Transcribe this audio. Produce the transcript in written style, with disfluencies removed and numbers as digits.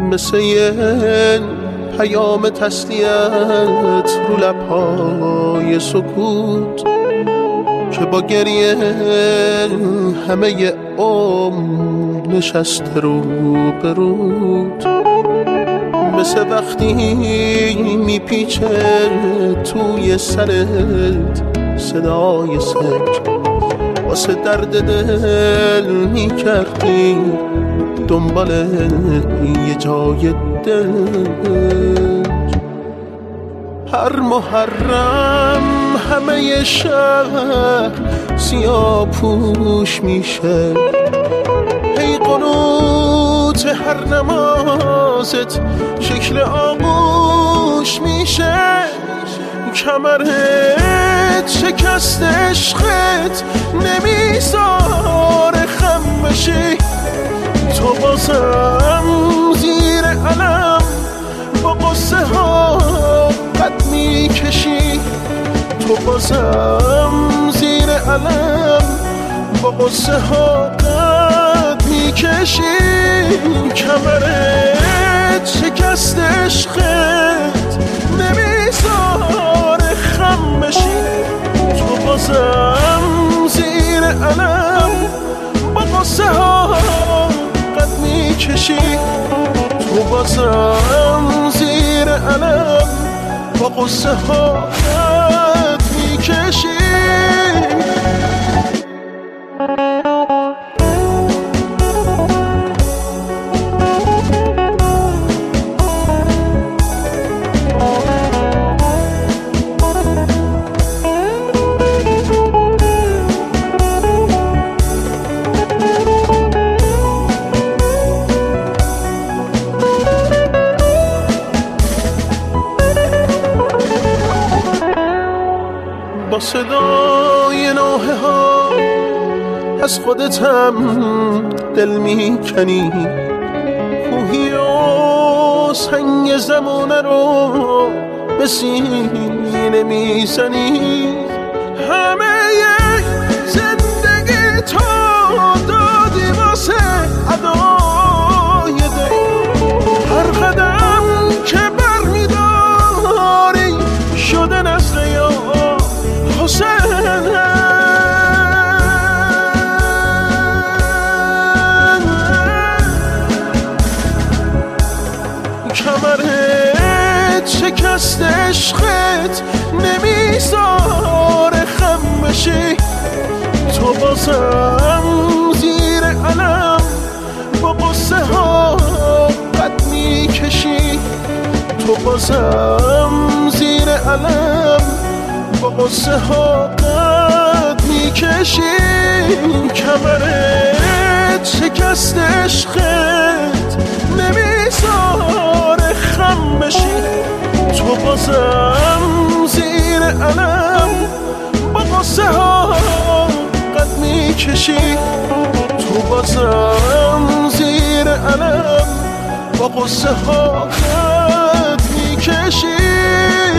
مثل یه پیام تسلیت رو لبهای سکوت که با گریه همه نشسته رو برود، مثل وقتی میپیچه توی سرت صدای سنج، واسه درد دل میکردی دنبال یه جای دنج. هر محرم همه شهر سیاه پوش میشه، هی قنوت هر نمازت شکل آغوش میشه، کمرت شکست عشقت نمیذاره خم بشی، تو بازم زیر علم با قصه ها قد میکشی، تو بازم زیر علم با قصه ها قد میکشی، کمرت شکست عشقت نمیذاره خم بشی، تو بازم زیر علم با قصه ها قد میکشی، تو بازم زیر علم با قصه ها قد میکشی. با صدای نوحه ها از خودت هم دل میکنی، کوهی و سنگ زمانه رو به سینه میزنی، همه زندگی تو دادی واسه ادای دل، هر قدم که بر میداری شده نسل یا حسین، کمرت شکست عشقت نمیذاره خم بشی، تو بازم زیر علم با قصه ها قد میکشی، تو بازم زیر علم با قصه ها قد میکشی، کمرت شکست عشقت نمیذاره خم بشی، تو بازم زیر علم با قصه ها قد میکشی، تو بازم زیر علم با قصه ها قد میکشی.